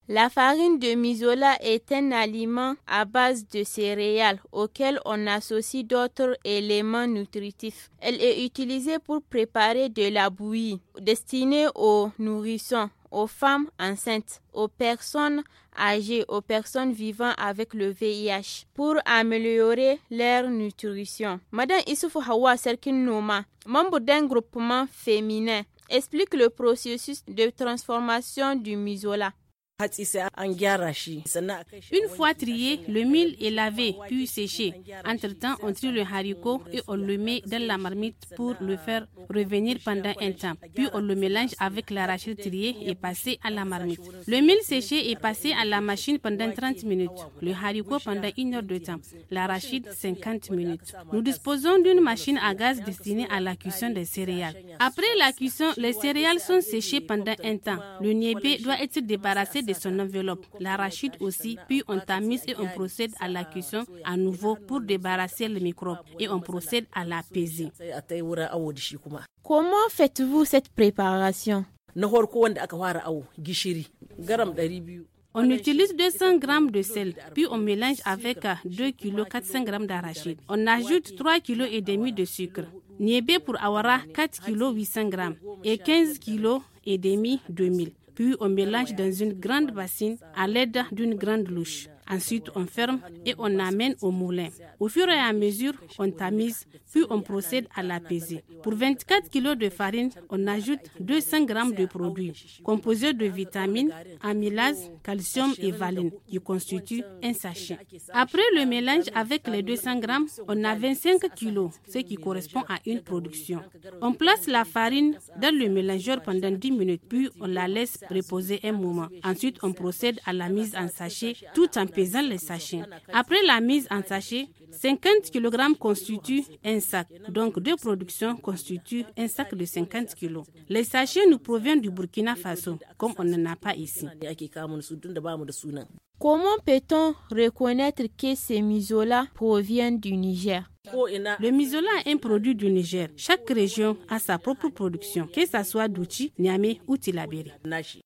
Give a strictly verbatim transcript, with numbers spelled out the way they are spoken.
La farine de misola est un aliment à base de céréales auquel on associe d'autres éléments nutritifs. Elle est utilisée pour préparer de la bouillie destinée aux nourrissons, aux femmes enceintes, aux personnes âgées, aux personnes vivant avec le V I H pour améliorer leur nutrition. Madame Issoufou Hawa Serkin Noma, membre d'un groupement féminin, explique le processus de transformation du misola. Une fois trié, le mil est lavé puis séché. Entre-temps, on trie le haricot et on le met dans la marmite pour le faire revenir pendant un temps. Puis on le mélange avec l'arachide trié et passé à la marmite. Le mil séché est passé à la machine pendant trente minutes. Le haricot pendant une heure de temps. L'arachide cinquante minutes. Nous disposons d'une machine à gaz destinée à la cuisson des céréales. Après la cuisson, les céréales sont séchées pendant un temps. Le niébé doit être débarrassé de son enveloppe, l'arachide aussi, puis on tamise et on procède à la cuisson à nouveau pour débarrasser les microbes et on procède à la pesée. Comment faites-vous cette préparation? On utilise deux cents grammes de sel, puis on mélange avec deux kilos quatre cents grammes d'arachide. On ajoute trois kilos et demi de sucre. Niébé pour awara quatre kilos huit cents grammes et quinze kilos et demi de mil. Puis on mélange dans une grande bassine à l'aide d'une grande louche. Ensuite, on ferme et on amène au moulin. Au fur et à mesure, on tamise, puis on procède à la pesée. Pour vingt-quatre kilos de farine, on ajoute deux cents grammes de produits composés de vitamines, amylase, calcium et valine qui constituent un sachet. Après le mélange avec les deux cents grammes, on a vingt-cinq kilos, ce qui correspond à une production. On place la farine dans le mélangeur pendant dix minutes, puis on la laisse reposer un moment. Ensuite, on procède à la mise en sachet tout en pesant les sachets. Après la mise en sachet, cinquante kilogrammes constituent un sac. Donc, deux productions constituent un sac de cinquante kilos. Les sachets nous proviennent du Burkina Faso, comme on n'en a pas ici. Comment peut-on reconnaître que ces misola proviennent du Niger? Le misola est un produit du Niger. Chaque région a sa propre production, que ce soit Douchi, Niamey ou Tillabéri.